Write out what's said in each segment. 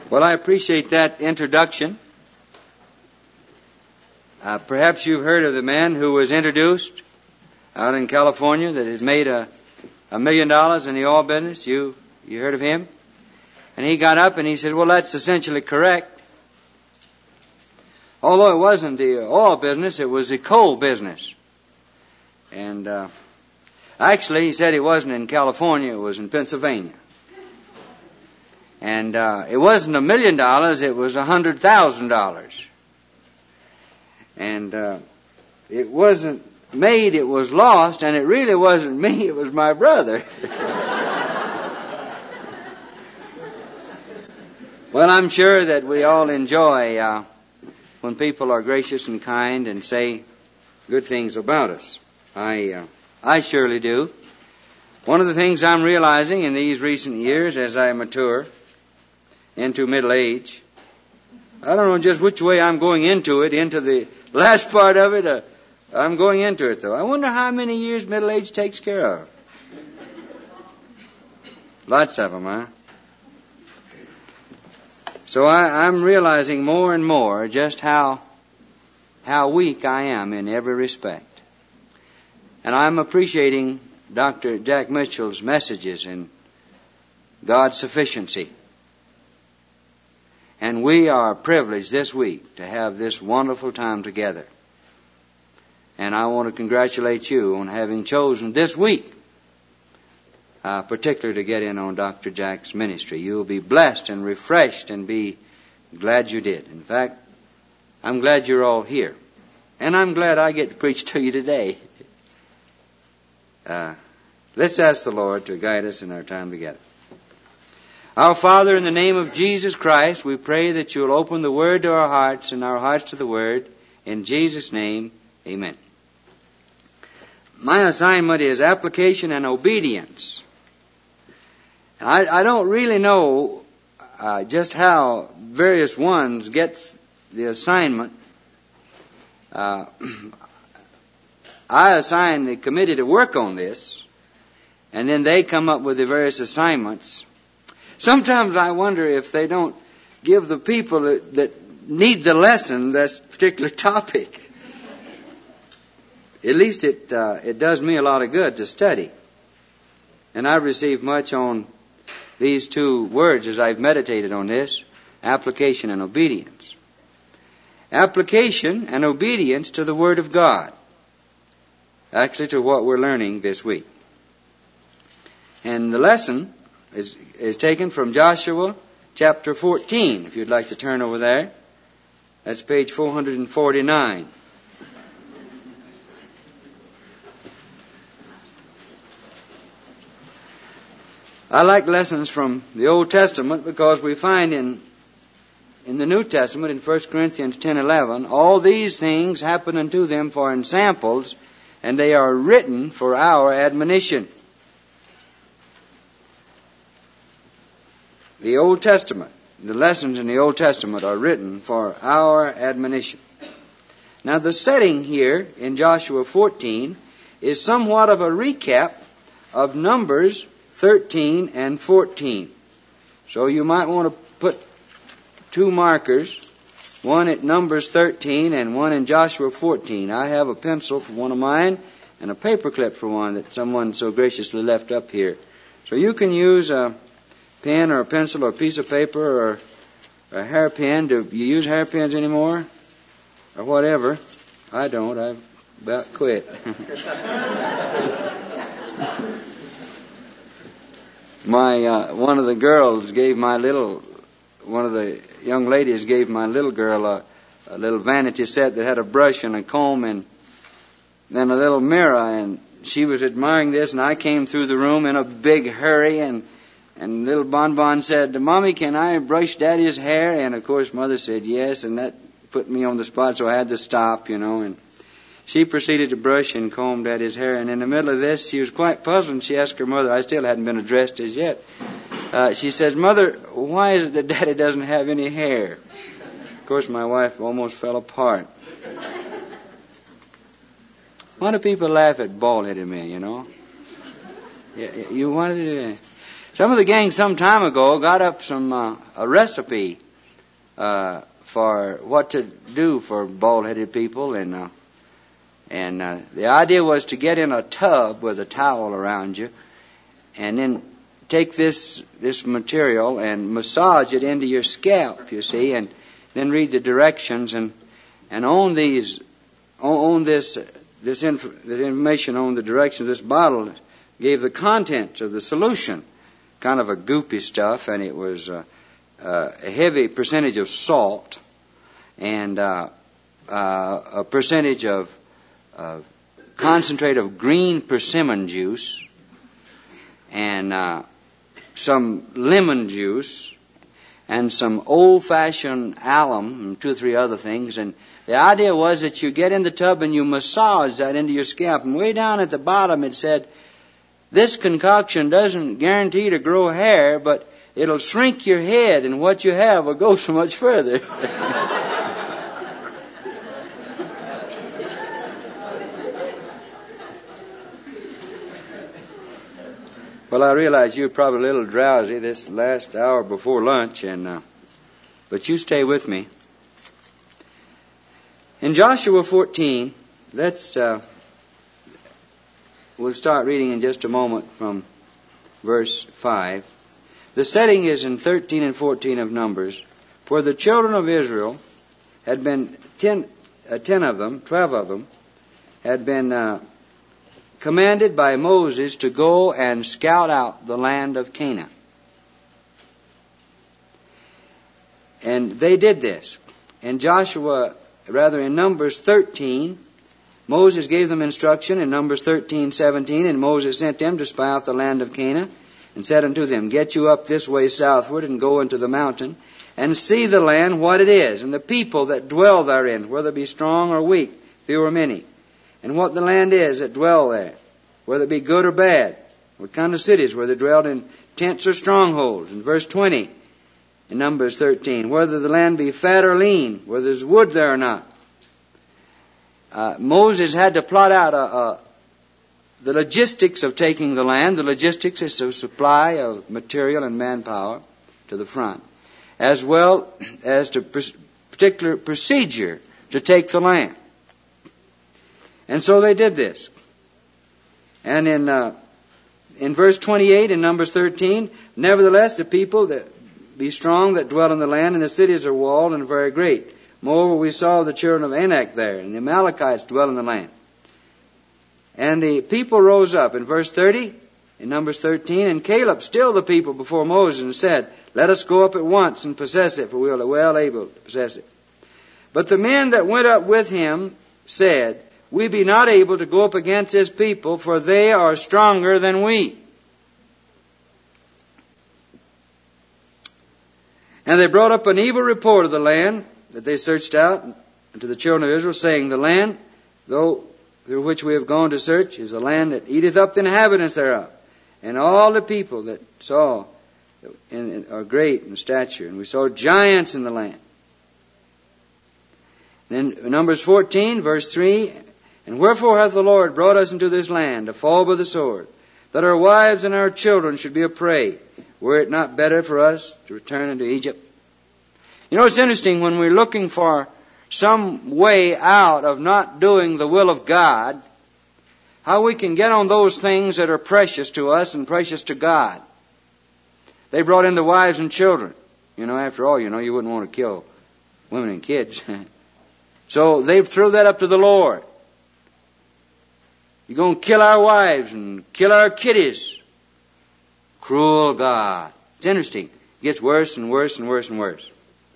Well, I appreciate that introduction. Perhaps you've heard of the man who was introduced out in California that had made $1 million in the oil business. You heard of him? And he got up and he said, well, that's essentially correct. Although it wasn't the oil business, it was the coal business. And actually, he said it wasn't in California, it was in Pennsylvania. And it wasn't $1 million, it was $100,000. And it wasn't made, it was lost, and it really wasn't me, it was my brother. Well, I'm sure that we all enjoy when people are gracious and kind and say good things about us. I surely do. One of the things I'm realizing in these recent years as I mature into middle age, I don't know just which way I'm going into the last part of it. I'm going into it, though. I wonder how many years middle age takes care of. Lots of them, huh? So I'm realizing more and more just how weak I am in every respect. And I'm appreciating Dr. Jack Mitchell's messages in God's sufficiency. And we are privileged this week to have this wonderful time together. And I want to congratulate you on having chosen this week, particularly to get in on Dr. Jack's ministry. You'll be blessed and refreshed and be glad you did. In fact, I'm glad you're all here. And I'm glad I get to preach to you today. Let's ask the Lord to guide us in our time together. Our Father, in the name of Jesus Christ, we pray that you'll open the Word to our hearts and our hearts to the Word. In Jesus' name, amen. My assignment is application and obedience. And I don't really know just how various ones get the assignment. I assign the committee to work on this, and then they come up with the various assignments. Sometimes I wonder if they don't give the people that need the lesson this particular topic. At least it does me a lot of good to study. And I've received much on these two words as I've meditated on this, application and obedience. Application and obedience to the Word of God. Actually, to what we're learning this week. And the lesson is taken from Joshua chapter 14, if you'd like to turn over there. That's page 449. I like lessons from the Old Testament because we find in the New Testament, in 1 Corinthians 10:11, all these things happen unto them for ensamples, and they are written for our admonition. The Old Testament, the lessons in the Old Testament are written for our admonition. Now the setting here in Joshua 14 is somewhat of a recap of Numbers 13 and 14. So you might want to put two markers, one at Numbers 13 and one in Joshua 14. I have a pencil for one of mine and a paper clip for one that someone so graciously left up here. So you can use a pen or a pencil or a piece of paper or a hairpin. Do you use hairpins anymore? Or whatever. I don't. I've about quit. One of the girls gave one of the young ladies gave my little girl a little vanity set that had a brush and a comb and then a little mirror, and she was admiring this, and I came through the room in a big hurry, and little Bonbon said, Mommy, can I brush Daddy's hair? And of course Mother said yes, and that put me on the spot, so I had to stop, and she proceeded to brush and comb Daddy's hair, and in the middle of this, she was quite puzzled, and she asked her mother, I still hadn't been addressed as yet. She says, Mother, why is it that Daddy doesn't have any hair? Of course, my wife almost fell apart. Why do people laugh at bald-headed men, Yeah, you wanted to... Some of the gang some time ago got up a recipe for what to do for bald-headed people, and the idea was to get in a tub with a towel around you, and then take this material and massage it into your scalp, you see, and then read the directions and on this information on the directions of this bottle gave the contents of the solution, kind of a goopy stuff, and it was a heavy percentage of salt and a percentage of concentrate of green persimmon juice and some lemon juice and some old-fashioned alum and 2 or 3 other things. And the idea was that you get in the tub and you massage that into your scalp. And way down at the bottom it said, this concoction doesn't guarantee to grow hair, but it'll shrink your head, and what you have will go so much further. Well, I realize you're probably a little drowsy this last hour before lunch, but you stay with me. In Joshua 14, we'll start reading in just a moment from verse 5. The setting is in 13 and 14 of Numbers. For the children of Israel had been 12 of them, had been commanded by Moses to go and scout out the land of Canaan. And they did this. In Numbers 13, Moses gave them instruction in Numbers 13:17, and Moses sent them to spy out the land of Canaan, and said unto them, get you up this way southward, and go into the mountain, and see the land what it is, and the people that dwell therein, whether it be strong or weak, few or many, and what the land is that dwell there, whether it be good or bad, what kind of cities, whether they dwelled in tents or strongholds. In verse 20, in Numbers 13, whether the land be fat or lean, whether there's wood there or not. Moses had to plot out the logistics of taking the land. The logistics is a supply of material and manpower to the front, as well as the particular procedure to take the land. And so they did this. And in verse 28 in Numbers 13, nevertheless the people that be strong that dwell in the land, and the cities are walled and very great. Moreover, we saw the children of Anak there, and the Amalekites dwell in the land. And the people rose up. In verse 30, in Numbers 13, and Caleb stilled the people before Moses and said, let us go up at once and possess it, for we are well able to possess it. But the men that went up with him said, we be not able to go up against this people, for they are stronger than we. And they brought up an evil report of the land that they searched out unto the children of Israel, saying, the land, though through which we have gone to search, is a land that eateth up the inhabitants thereof. And all the people that saw are great in stature. And we saw giants in the land. Then Numbers 14, verse 3, and wherefore hath the Lord brought us into this land, to fall by the sword, that our wives and our children should be a prey? Were it not better for us to return into Egypt? You know, it's interesting when we're looking for some way out of not doing the will of God, how we can get on those things that are precious to us and precious to God. They brought in the wives and children. You know, after all, you wouldn't want to kill women and kids. So they threw that up to the Lord. You're going to kill our wives and kill our kiddies. Cruel God. It's interesting. It gets worse and worse and worse and worse.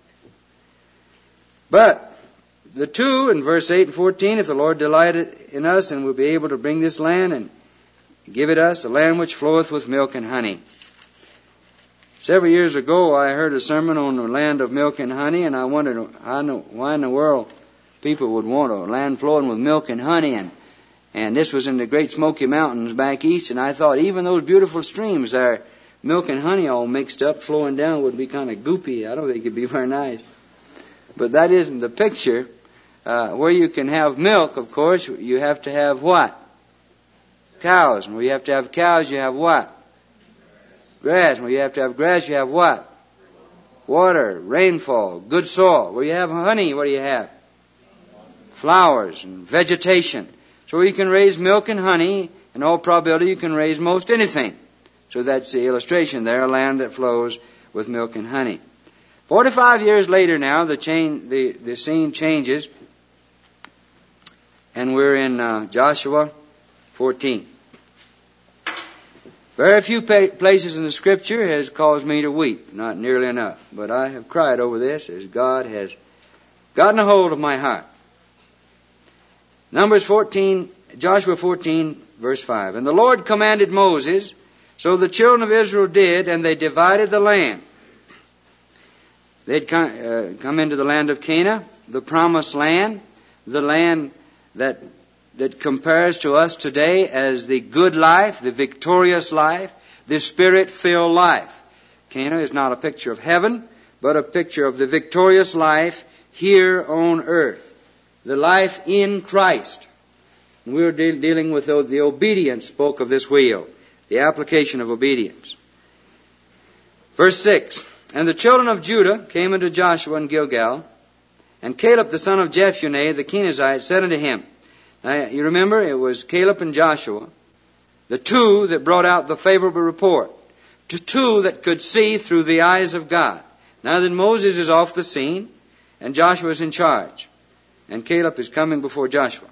But the two, in verse 8 and 14, if the Lord delighted in us and will be able to bring this land and give it us, a land which floweth with milk and honey. Several years ago, I heard a sermon on the land of milk and honey, and I wondered why in the world people would want a land flowing with milk and honey. And this was in the Great Smoky Mountains back east, and I thought even those beautiful streams there, milk and honey all mixed up, flowing down, would be kind of goopy. I don't think it'd be very nice. But that isn't the picture. Where you can have milk, of course, you have to have what? Cows. And where you have to have cows, you have what? Grass. Where you have to have grass, you have what? Water, rainfall, good soil. Where you have honey, what do you have? Flowers and vegetation. So you can raise milk and honey. In all probability, you can raise most anything. So that's the illustration there, a land that flows with milk and honey. 45 years later now, the scene changes, and we're in Joshua 14. Very few places in the Scripture has caused me to weep, not nearly enough. But I have cried over this as God has gotten a hold of my heart. Joshua 14, verse 5. And the Lord commanded Moses, so the children of Israel did, and they divided the land. They'd come into the land of Canaan, the promised land, the land that compares to us today as the good life, the victorious life, the Spirit-filled life. Canaan is not a picture of heaven, but a picture of the victorious life here on earth. The life in Christ. And we're dealing with the obedience spoke of this wheel, the application of obedience. Verse 6. And the children of Judah came unto Joshua in Gilgal, and Caleb the son of Jephunneh the Kenizzite said unto him. Now, you remember, it was Caleb and Joshua, the two that brought out the favorable report, the two that could see through the eyes of God. Now that Moses is off the scene, and Joshua is in charge, and Caleb is coming before Joshua.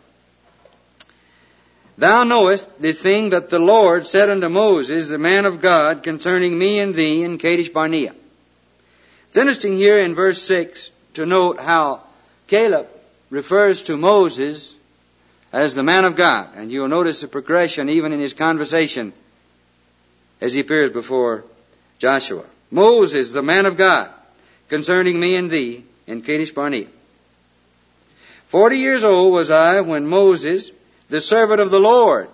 Thou knowest the thing that the Lord said unto Moses, the man of God, concerning me and thee in Kadesh Barnea. It's interesting here in verse 6 to note how Caleb refers to Moses as the man of God. And you'll notice the progression even in his conversation as he appears before Joshua. Moses, the man of God, concerning me and thee in Kadesh Barnea. 40 years old was I when Moses, the servant of the Lord,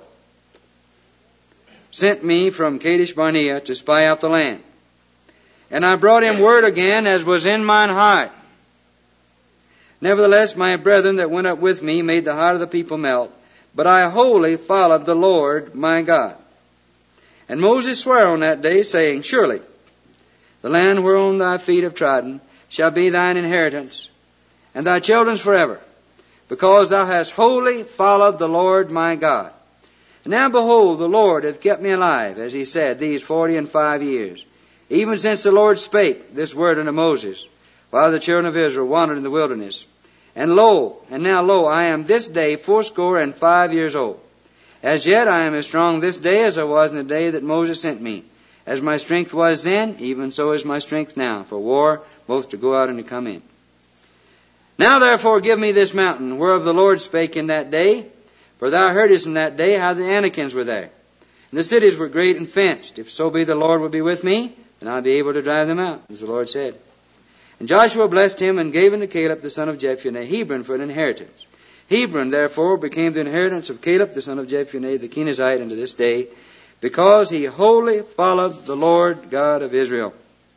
sent me from Kadesh Barnea to spy out the land. And I brought him word again as was in mine heart. Nevertheless, my brethren that went up with me made the heart of the people melt. But I wholly followed the Lord my God. And Moses sware on that day, saying, Surely the land whereon thy feet have trodden shall be thine inheritance, and thy children's forever, because thou hast wholly followed the Lord my God. And now behold, the Lord hath kept me alive, as he said, these 45 years, even since the Lord spake this word unto Moses, while the children of Israel wandered in the wilderness. And now lo, I am this day 85 years old. As yet I am as strong this day as I was in the day that Moses sent me. As my strength was then, even so is my strength now, for war, both to go out and to come in. Now therefore give me this mountain, whereof the Lord spake in that day, for thou heardest in that day how the Anakims were there. And the cities were great and fenced. If so be the Lord would be with me, then I'll be able to drive them out, as the Lord said. And Joshua blessed him and gave unto Caleb the son of Jephunneh Hebron for an inheritance. Hebron therefore became the inheritance of Caleb the son of Jephunneh the Kenizzite unto this day, because he wholly followed the Lord God of Israel.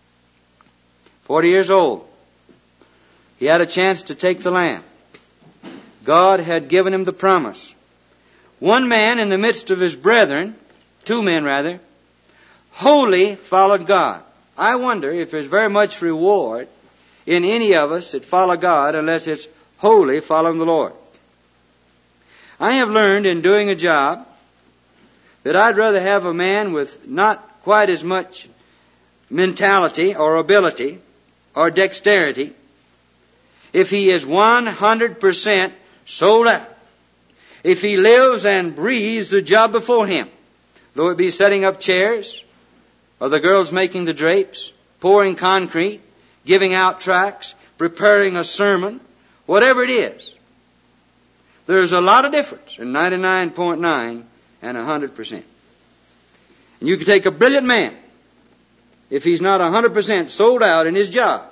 40 years old. He had a chance to take the land. God had given him the promise. One man in the midst of his brethren, two men rather, wholly followed God. I wonder if there's very much reward in any of us that follow God unless it's wholly following the Lord. I have learned in doing a job that I'd rather have a man with not quite as much mentality or ability or dexterity if he is 100% sold out. If he lives and breathes the job before him, though it be setting up chairs, or the girls making the drapes, pouring concrete, giving out tracts, preparing a sermon, whatever it is. There's a lot of difference in 99.9 and 100%. And you can take a brilliant man, if he's not 100% sold out in his job,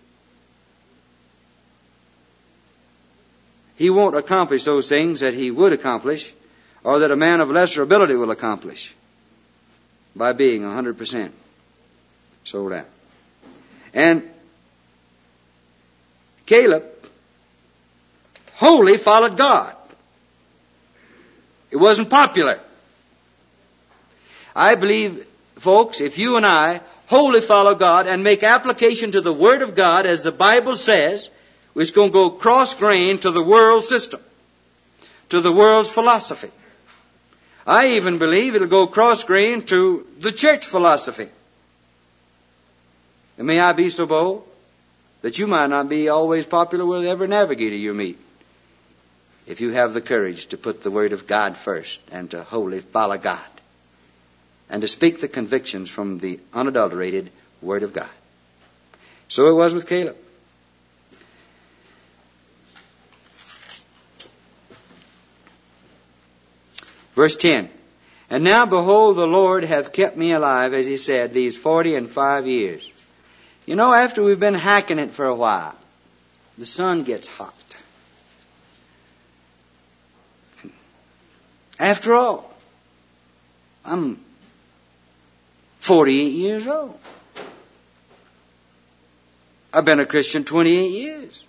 he won't accomplish those things that he would accomplish, or that a man of lesser ability will accomplish, by being 100% sold out. And Caleb wholly followed God. It wasn't popular. I believe folks, if you and I wholly follow God and make application to the Word of God as the Bible says, it's going to go cross-grain to the world system, to the world's philosophy. I even believe it'll go cross-grain to the church philosophy. And may I be so bold that you might not be always popular with every navigator you meet, if you have the courage to put the Word of God first and to wholly follow God and to speak the convictions from the unadulterated Word of God. So it was with Caleb. Verse 10. And now, behold, the Lord hath kept me alive, as he said, these 45 years. You know, after we've been hacking it for a while, the sun gets hot. After all, I'm 48 years old. I've been a Christian 28 years.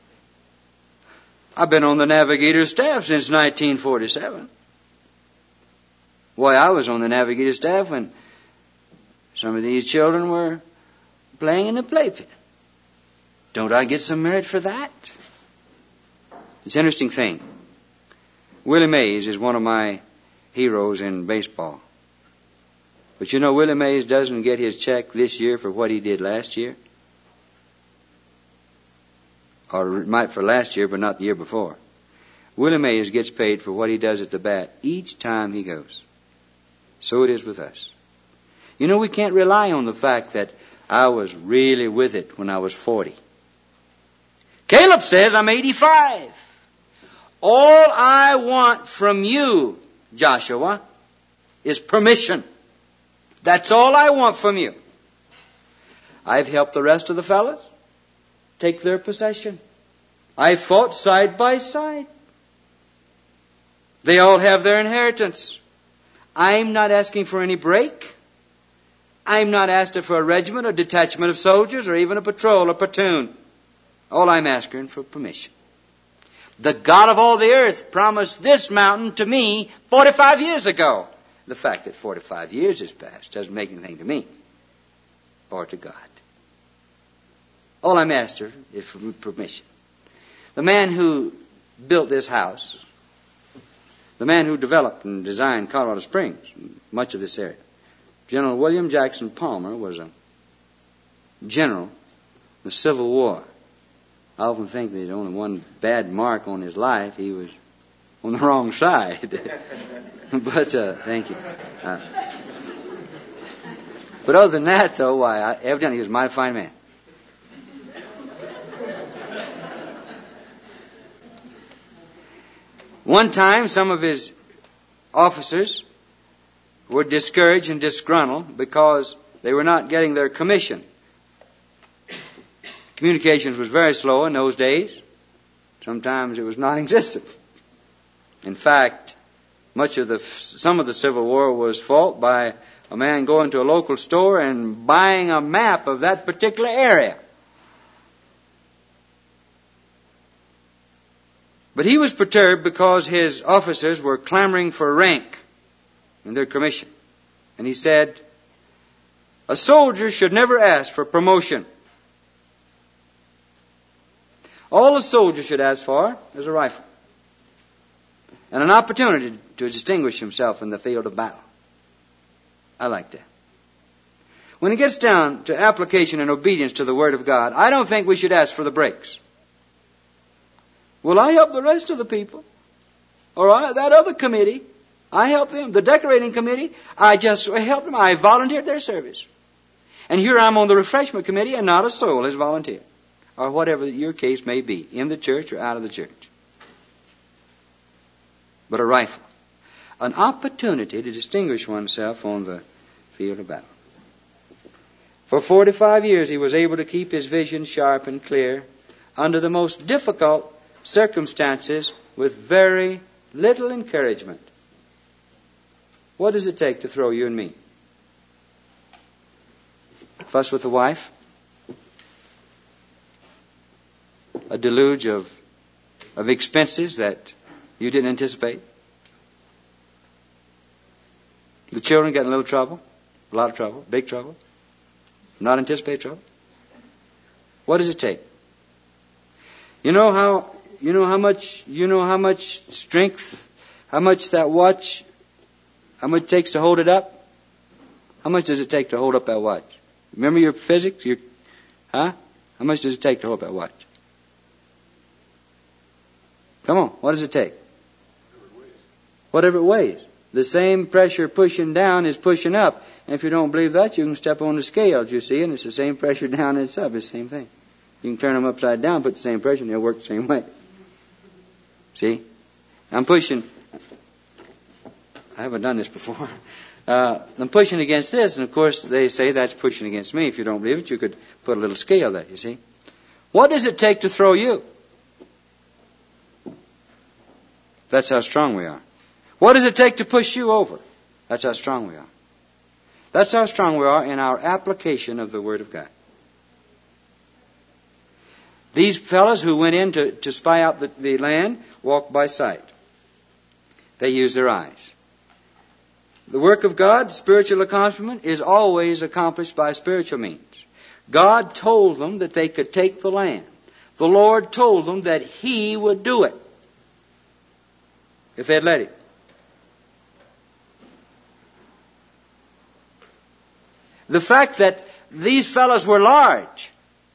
I've been on the Navigator staff since 1947. Why, I was on the Navigator staff when some of these children were playing in the playpen. Don't I get some merit for that? It's an interesting thing. Willie Mays is one of my heroes in baseball. But you know, Willie Mays doesn't get his check this year for what he did last year. Or it might for last year, but not the year before. Willie Mays gets paid for what he does at the bat each time he goes. So it is with us. You know, we can't rely on the fact that I was really with it when I was 40. Caleb says I'm 85. All I want from you, Joshua, is permission. That's all I want from you. I've helped the rest of the fellas take their possession. I fought side by side. They all have their inheritance. I'm not asking for any break. I'm not asking for a regiment or detachment of soldiers or even a patrol or platoon. All I'm asking for permission. The God of all the earth promised this mountain to me 45 years ago. The fact that 45 years has passed doesn't make anything to me or to God. All I'm after is for permission. The man who built this house, the man who developed and designed Colorado Springs, much of this area, General William Jackson Palmer, was a general in the Civil War. I often think there's only one bad mark on his life. He was on the wrong side. But, thank you. But other than that, though, evidently he was a mighty fine man. One time, some of his officers were discouraged and disgruntled because they were not getting their commission. Communications was very slow in those days. Sometimes it was non-existent. In fact, some of the Civil War was fought by a man going to a local store and buying a map of that particular area. But he was perturbed because his officers were clamoring for rank in their commission. And he said, a soldier should never ask for promotion. All a soldier should ask for is a rifle and an opportunity to distinguish himself in the field of battle. I like that. When it gets down to application and obedience to the Word of God, I don't think we should ask for the breaks. Will I help the rest of the people? Or that other committee, I help them. The decorating committee, I just help them. I volunteered their service. And here I'm on the refreshment committee and not a soul has volunteered. Or whatever your case may be, in the church or out of the church. But a rifle. An opportunity to distinguish oneself on the field of battle. For 45 years he was able to keep his vision sharp and clear under the most difficult circumstances with very little encouragement. What does it take to throw you and me? Fuss with the wife? A deluge of expenses that you didn't anticipate? The children get in a little trouble? A lot of trouble, big trouble, not anticipate trouble. What does it take? You know how much strength, how much that watch, how much it takes to hold it up? How much does it take to hold up that watch? Remember your physics? How much does it take to hold up that watch? Come on, what does it take? Whatever it weighs. The same pressure pushing down is pushing up. And if you don't believe that, you can step on the scales, you see, and it's the same pressure down and it's up. It's the same thing. You can turn them upside down, put the same pressure, and they'll work the same way. See? I'm pushing. I haven't done this before. I'm pushing against this, and of course they say that's pushing against me. If you don't believe it, you could put a little scale there, you see. What does it take to throw you? That's how strong we are. What does it take to push you over? That's how strong we are. That's how strong we are in our application of the Word of God. These fellows who went in to spy out the land walked by sight. They used their eyes. The work of God, spiritual accomplishment, is always accomplished by spiritual means. God told them that they could take the land. The Lord told them that He would do it if they'd let Him. The fact that these fellows were large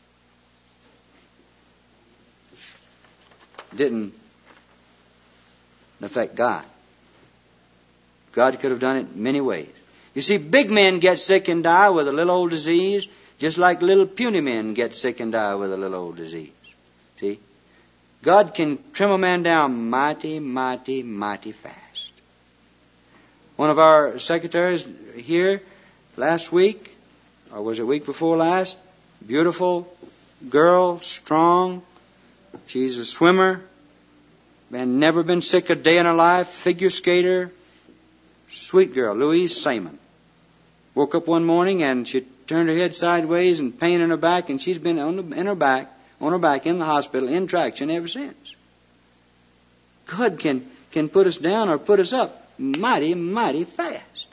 didn't affect God. God could have done it many ways. You see, big men get sick and die with a little old disease, just like little puny men get sick and die with a little old disease. See? God can trim a man down mighty, mighty, mighty fast. One of our secretaries here last week, or was it week before last, beautiful girl, strong. She's a swimmer, and never been sick a day in her life, figure skater, sweet girl, Louise Simon. Woke up one morning and she turned her head sideways and pain in her back, and she's been on her back in the hospital in traction ever since. God can put us down or put us up mighty, mighty fast.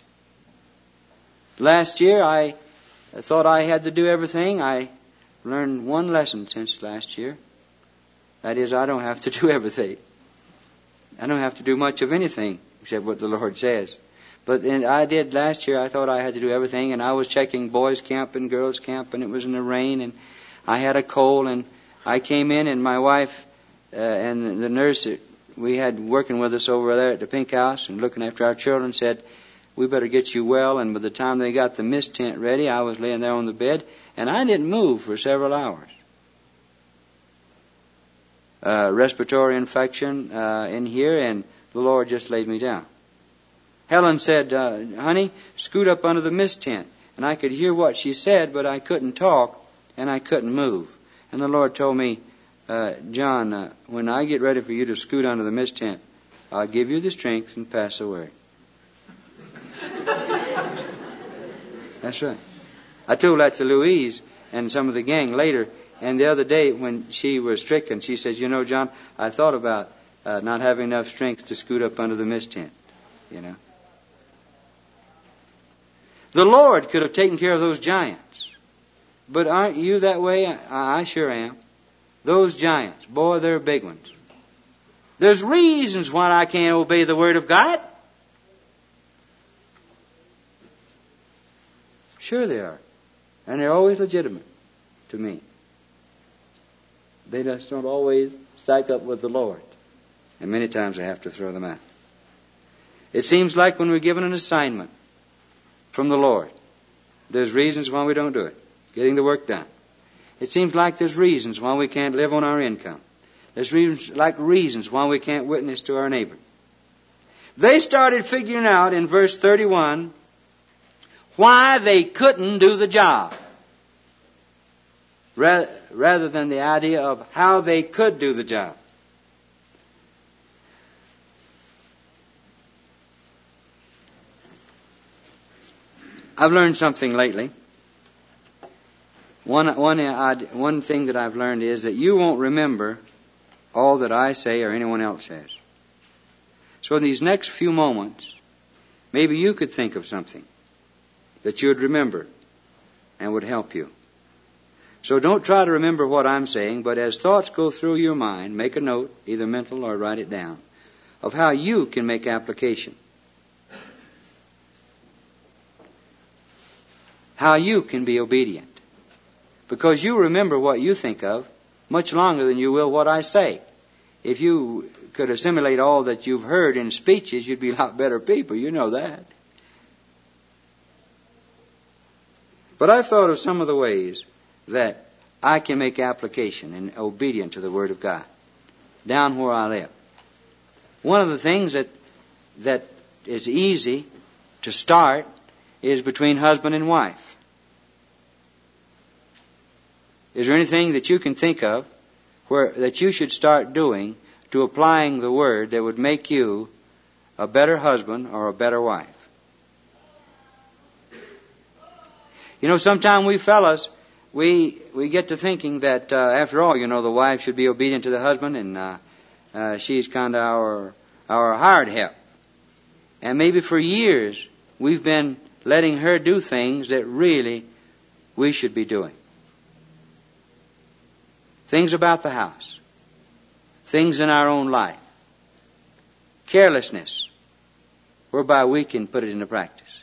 Last year I thought I had to do everything. I learned one lesson since last year. That is, I don't have to do everything. I don't have to do much of anything except what the Lord says. But I did last year. I thought I had to do everything, and I was checking boys' camp and girls' camp, and it was in the rain, and I had a cold, and I came in, and my wife and the nurse we had working with us over there at the Pink House and looking after our children said, "We better get you well." And by the time they got the mist tent ready, I was laying there on the bed, and I didn't move for several hours. Respiratory infection in here, and the Lord just laid me down. Helen said, "Honey, scoot up under the mist tent." And I could hear what she said, but I couldn't talk, and I couldn't move. And the Lord told me, "John, when I get ready for you to scoot under the mist tent, I'll give you the strength and pass the word." That's right. I told that to Louise and some of the gang later. And the other day when she was stricken, she says, "You know, John, I thought about not having enough strength to scoot up under the mist tent." You know. The Lord could have taken care of those giants. But aren't you that way? I sure am. Those giants, boy, they're big ones. There's reasons why I can't obey the Word of God. Sure they are. And they're always legitimate to me. They just don't always stack up with the Lord. And many times I have to throw them out. It seems like when we're given an assignment from the Lord, there's reasons why we don't do it. Getting the work done. It seems like there's reasons why we can't live on our income. There's reasons why we can't witness to our neighbor. They started figuring out in verse 31 why they couldn't do the job, rather than the idea of how they could do the job. I've learned something lately. One thing that I've learned is that you won't remember all that I say or anyone else says. So in these next few moments, maybe you could think of something. that you'd remember and would help you. So don't try to remember what I'm saying, but as thoughts go through your mind, make a note, either mental or write it down, of how you can make application. How you can be obedient. Because you remember what you think of much longer than you will what I say. If you could assimilate all that you've heard in speeches, you'd be a lot better people. You know that. But I've thought of some of the ways that I can make application and obedient to the Word of God down where I live. One of the things that is easy to start is between husband and wife. Is there anything that you can think of that you should start doing to applying the Word that would make you a better husband or a better wife? You know, sometimes we fellas, we get to thinking that after all, you know, the wife should be obedient to the husband, and she's kind of our hired help. And maybe for years we've been letting her do things that really we should be doing. Things about the house. Things in our own life. Carelessness, whereby we can put it into practice.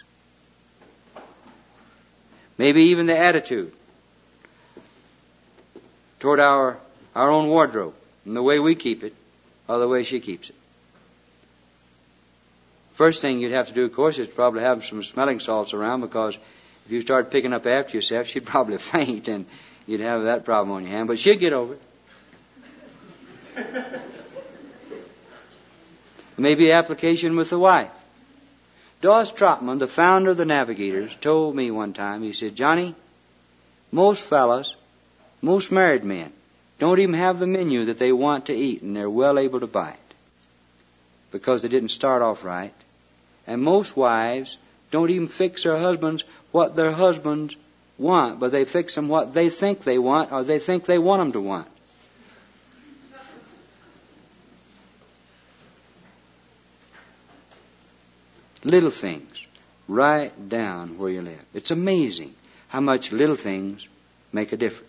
Maybe even the attitude toward our own wardrobe and the way we keep it or the way she keeps it. First thing you'd have to do, of course, is probably have some smelling salts around, because if you start picking up after yourself, she'd probably faint and you'd have that problem on your hand. But she'll get over it. Maybe application with the wife. Doss Trotman, the founder of the Navigators, told me one time, he said, Johnny, most fellas, most married men, don't even have the menu that they want to eat, and they're well able to buy it because they didn't start off right. And most wives don't even fix their husbands what their husbands want, but they fix them what they think they want, or they think they want them to want. Little things, right down where you live. It's amazing how much little things make a difference.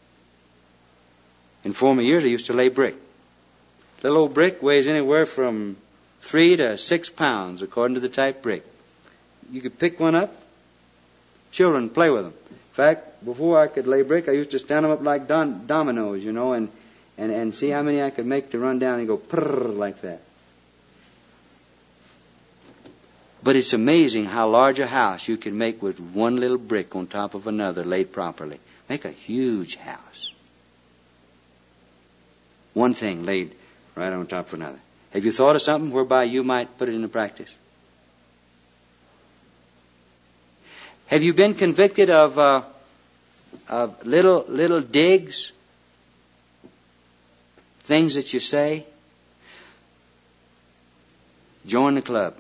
In former years, I used to lay brick. Little old brick weighs anywhere from 3 to 6 pounds, according to the type brick. You could pick one up, children play with them. In fact, before I could lay brick, I used to stand them up like dominoes, you know, and see how many I could make to run down and go prrr like that. But it's amazing how large a house you can make with one little brick on top of another laid properly. Make a huge house. One thing laid right on top of another. Have you thought of something whereby you might put it into practice? Have you been convicted of little digs? Things that you say? Join the club.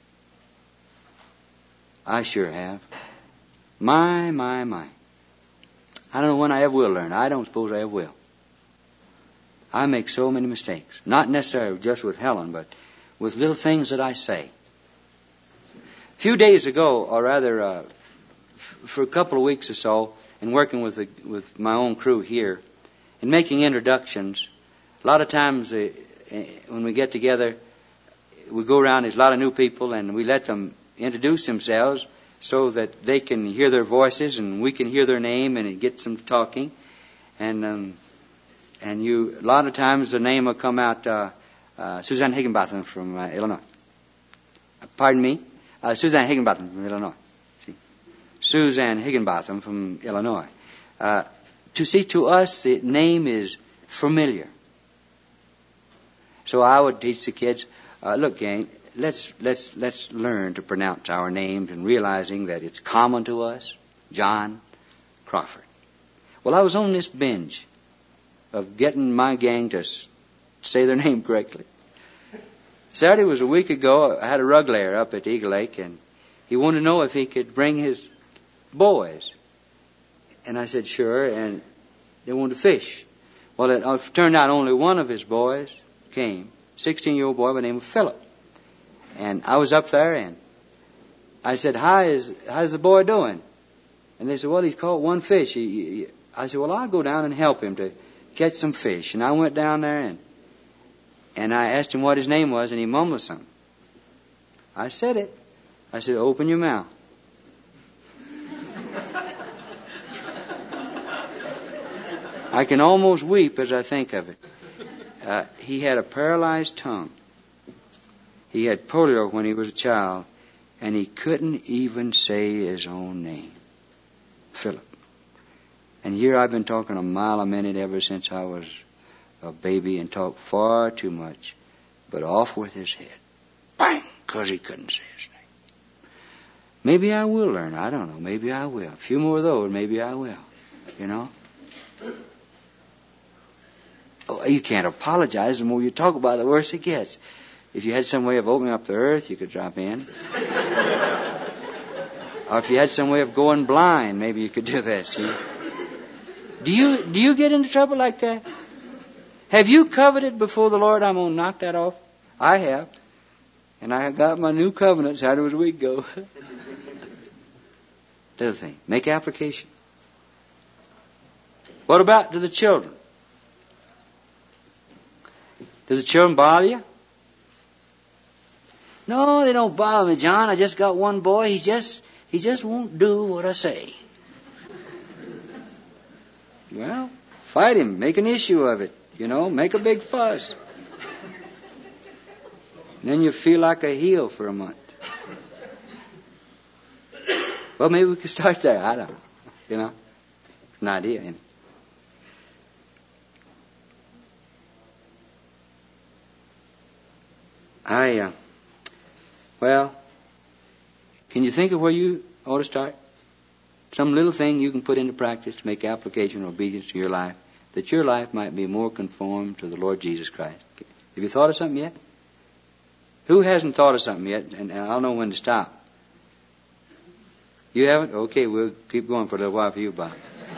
I sure have. My. I don't know when I ever will learn. I don't suppose I ever will. I make so many mistakes. Not necessarily just with Helen, but with little things that I say. A few days ago, or rather for a couple of weeks or so, in working with my own crew here, in making introductions, a lot of times when we get together, we go around, there's a lot of new people, and we let them introduce themselves so that they can hear their voices and we can hear their name, and it gets them talking. And a lot of times the name will come out, Suzanne Higginbotham from Illinois. Pardon me? Suzanne Higginbotham from Illinois. See? Suzanne Higginbotham from Illinois. To us, the name is familiar. So I would teach the kids, look, gang, let's learn to pronounce our names and realizing that it's common to us. John Crawford. Well, I was on this binge of getting my gang to say their name correctly. Saturday was a week ago. I had a rug layer up at Eagle Lake, and he wanted to know if he could bring his boys. And I said, sure, and they wanted to fish. Well, it turned out only one of his boys came, 16-year-old boy by the name of Philip. And I was up there, and I said, how's the boy doing? And they said, well, he's caught one fish. I said, well, I'll go down and help him to catch some fish. And I went down there and I asked him what his name was, and he mumbled something. I said it. I said, open your mouth. I can almost weep as I think of it. He had a paralyzed tongue. He had polio when he was a child, and he couldn't even say his own name, Philip. And here I've been talking a mile a minute ever since I was a baby and talked far too much, but off with his head. Bang! Because he couldn't say his name. Maybe I will learn. I don't know. Maybe I will. A few more of those, maybe I will. You know? Oh, you can't apologize. The more you talk about it, the worse it gets. If you had some way of opening up the earth, you could drop in. Or if you had some way of going blind, maybe you could do that, see? Do you get into trouble like that? Have you coveted before the Lord, I'm going to knock that off? I have. And I got my new covenants out of a week ago. The other thing, make application. What about to the children? Does the children bother you? No, they don't bother me, John. I just got one boy. He just won't do what I say. Well, fight him. Make an issue of it. You know, make a big fuss. And then you feel like a heel for a month. Well, maybe we could start there. I don't know. You know, it's an idea, isn't it? Well, can you think of where you ought to start? Some little thing you can put into practice to make application or obedience to your life, that your life might be more conformed to the Lord Jesus Christ. Have you thought of something yet? Who hasn't thought of something yet? And I'll know when to stop. You haven't? Okay, we'll keep going for a little while for you, Bob.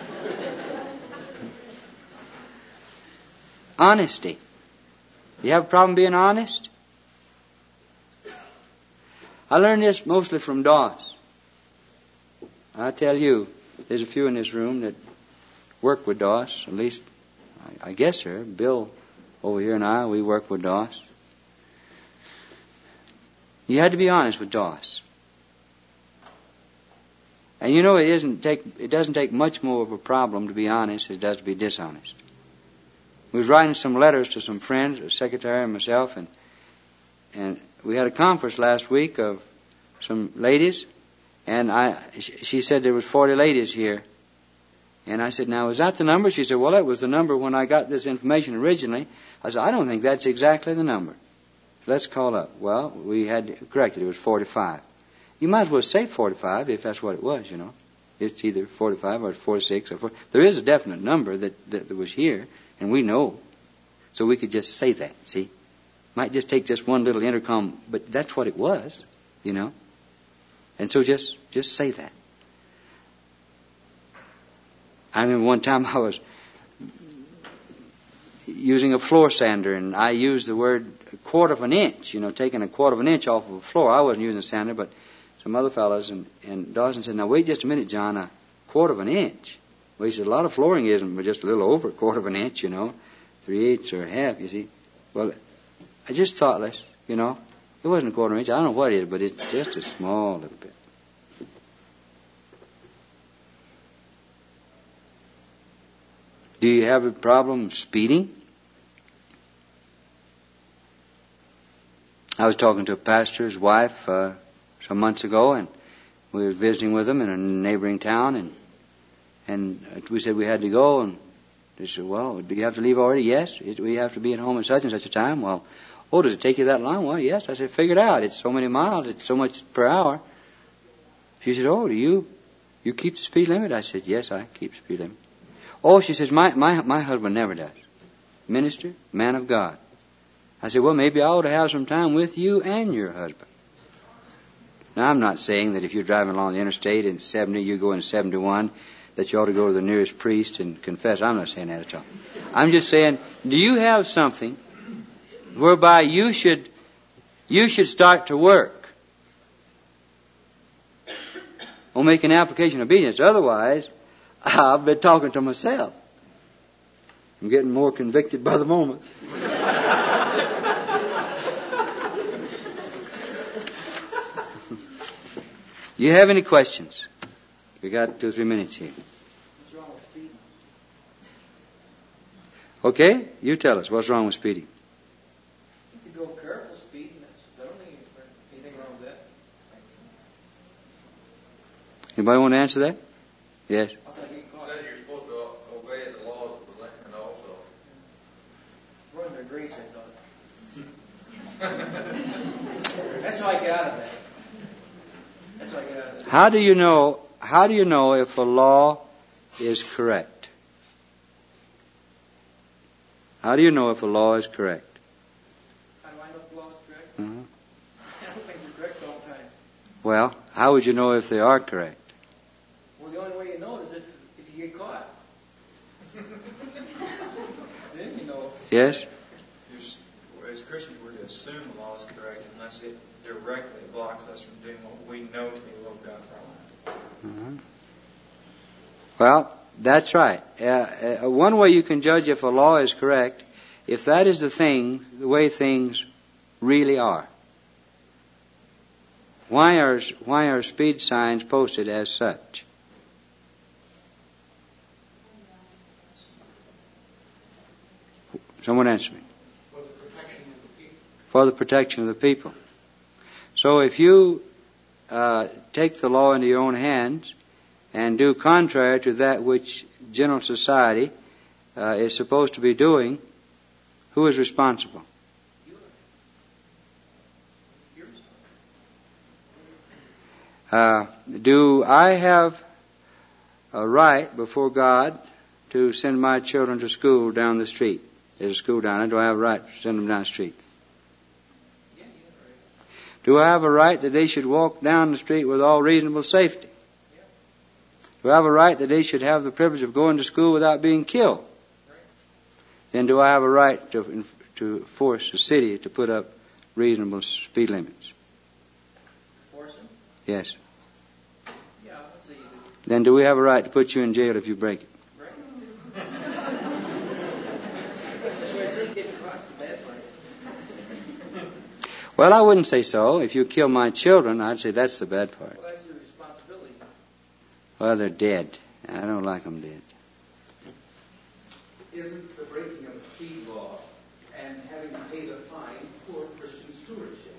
Honesty. You have a problem being honest? I learned this mostly from Doss. I tell you, there's a few in this room that work with Doss. At least, I guess, sir. Bill over here and I, we work with Doss. You had to be honest with Doss. And you know, it doesn't take much more of a problem to be honest as it does to be dishonest. We was writing some letters to some friends, a secretary and myself, and we had a conference last week of some ladies, and she said there was 40 ladies here. And I said, now, is that the number? She said, well, that was the number when I got this information originally. I said, I don't think that's exactly the number. Let's call up. Well, we had corrected. It was 45. You might as well say 45 if that's what it was, you know. It's either 45 or 46 or 40. There is a definite number that was here, and we know. So we could just say that, see. Might just take just one little intercom, but that's what it was, you know. And so just say that. I remember one time I was using a floor sander, and I used the word a quarter of an inch, you know, taking a quarter of an inch off of a floor. I wasn't using a sander, but some other fellows, and Dawson said, now wait just a minute, John, a quarter of an inch. Well, he said, a lot of flooring isn't but just a little over a quarter of an inch, you know, 3/8 or a half, you see. Well, I just thoughtless, you know. It wasn't a quarter of an inch. I don't know what it is, but it's just a small little bit. Do you have a problem speeding? I was talking to a pastor's wife some months ago, and we were visiting with them in a neighboring town, and we said we had to go, and they said, well, do you have to leave already? Yes. We have to be at home at such and such a time. Well, oh, does it take you that long? Well, yes. I said, figure it out. It's so many miles. It's so much per hour. She said, oh, do you keep the speed limit? I said, yes, I keep the speed limit. Oh, she says, my husband never does. Minister, man of God. I said, well, maybe I ought to have some time with you and your husband. Now, I'm not saying that if you're driving along the interstate in 70, you go in 71, that you ought to go to the nearest priest and confess. I'm not saying that at all. I'm just saying, do you have something whereby you should start to work on making application of obedience. Otherwise, I've been talking to myself. I'm getting more convicted by the moment. Do you have any questions? We got 2 or 3 minutes here. What's wrong with speeding? Okay, you tell us. What's wrong with speeding? If you go careful speeding, I don't think there's anything wrong with that. Anybody want to answer that? Yes. I'll say get caught. It says you're supposed to obey the laws of the land also. Run their grace, I thought. That's what I get out of that. That's what I get out of that. How do you know if a law is correct? How do you know if a law is correct? How do I know if the law is correct? Uh-huh. I don't think they're correct all the time. Well, how would you know if they are correct? Well, the only way you know is if you get caught. Then you know. Yes? As Christians, we're to assume the law is correct unless it directly blocks us from doing what we know to be the will of God for our life. Uh-huh. Well, that's right. One way you can judge if a law is correct, if that is the way things really are. Why are speed signs posted as such? Someone answer me. For the protection of the people. For the protection of the people. So if you take the law into your own hands and do contrary to that which general society is supposed to be doing, who is responsible? You're responsible. Do I have a right before God to send my children to school down the street? There's a school down there. Do I have a right to send them down the street? Yeah, you have a right. Do I have a right that they should walk down the street with all reasonable safety? Yeah. Do I have a right that they should have the privilege of going to school without being killed? Right. Then do I have a right to force the city to put up reasonable speed limits? Force them? Yes. Yeah, I'd say you do. Then do we have a right to put you in jail if you break it? Right? That's why I say getting caught's the bad part. Well, I wouldn't say so. If you kill my children, I'd say that's the bad part. Well, that's your responsibility. Well, they're dead. I don't like them dead. Isn't the breaking of the speed law and having to pay the fine poor Christian stewardship?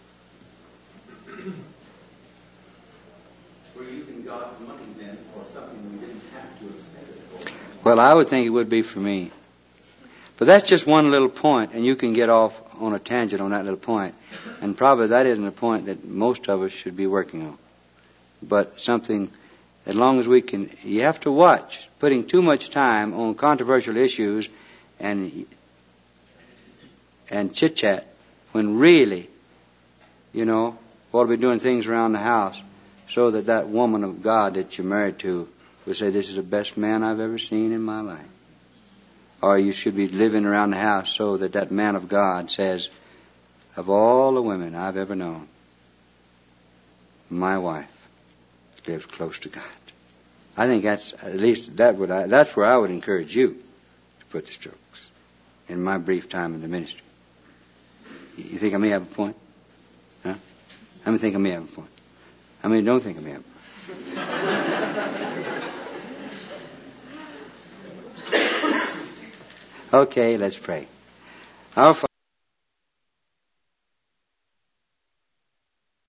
We're using God's money then for something we didn't have to have spent it for. Well, I would think it would be for me. But that's just one little point, and you can get off on a tangent on that little point. And probably that isn't a point that most of us should be working on. But something, as long as we can, you have to watch putting too much time on controversial issues and chit-chat when really, you know, ought to be doing things around the house so that that woman of God that you're married to will say, this is the best man I've ever seen in my life. Or you should be living around the house so that that man of God says, of all the women I've ever known, my wife lives close to God. I think that's, at least that's where I would encourage you to put the strokes in my brief time in the ministry. You think I may have a point? Huh? How many think I may have a point? How many don't think I may have a point? Okay, let's pray. Our Father,